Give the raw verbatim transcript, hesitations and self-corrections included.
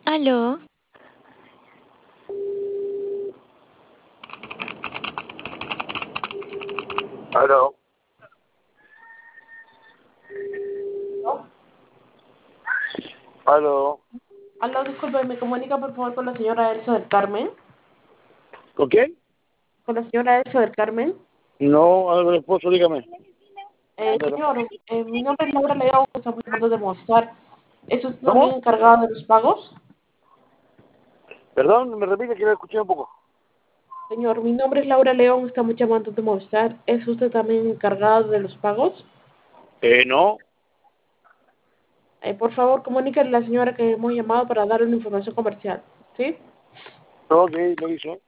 ¿Aló? Aló. ¿No? Aló. Aló, disculpe, ¿me comunica por favor con la señora Elsa del Carmen? ¿Con quién? ¿Con la señora Elsa del Carmen? No, algo del esposo, dígame. Eh, señor, eh, mi nombre es Laura León, estamos llamando de Movistar. ¿Es usted también ¿Cómo? encargado de los pagos? Perdón, me repite que lo escuché un poco. Señor, mi nombre es Laura León, estamos llamando de Movistar. ¿Es usted también encargado de los pagos? Eh, no. Eh, por favor, comuníquele a la señora que hemos llamado para darle una información comercial. ¿Sí? Ok, lo hizo.